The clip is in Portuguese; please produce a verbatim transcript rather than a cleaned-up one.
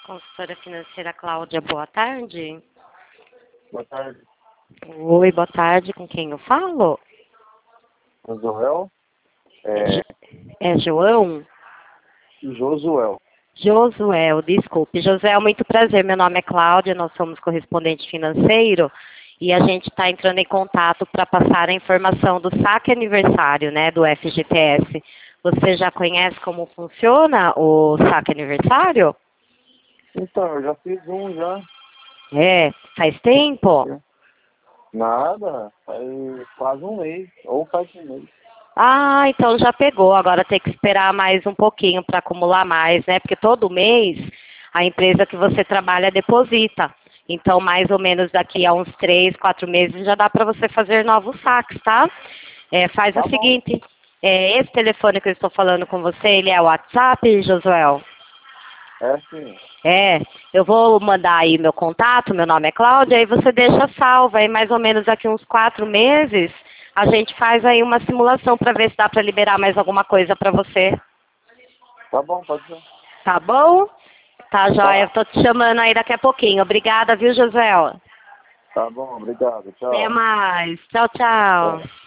Consultora financeira Cláudia, boa tarde. Boa tarde. Oi, boa tarde. Com quem eu falo? Josuel. É, É, Jo- é João? Josuel. Josuel, desculpe. Josuel, muito prazer. Meu nome é Cláudia, nós somos correspondente financeiro e a gente está entrando em contato para passar a informação do saque aniversário, né, do F G T S. Você já conhece como funciona o saque aniversário? Então, eu já fiz um já. É, faz tempo? Nada, faz quase um mês. Ou faz um mês. Ah, então já pegou. Agora tem que esperar mais um pouquinho para acumular mais, né? Porque todo mês a empresa que você trabalha deposita. Então, mais ou menos daqui a uns três, quatro meses já dá para você fazer novos saques, tá? É, faz Tá o bom. seguinte, é, esse telefone que eu estou falando com você, ele é o WhatsApp, Josuel? É sim. É, eu vou mandar aí meu contato, meu nome é Cláudia, aí você deixa salvo, aí mais ou menos daqui uns quatro meses a gente faz aí uma simulação para ver se dá para liberar mais alguma coisa para você. Tá bom, pode ser. Tá bom? Tá, joia, eu Tá. tô te chamando aí daqui a pouquinho. Obrigada, viu, Josué? Tá bom, obrigado. Até Tchau. mais. Tchau, tchau. Tchau.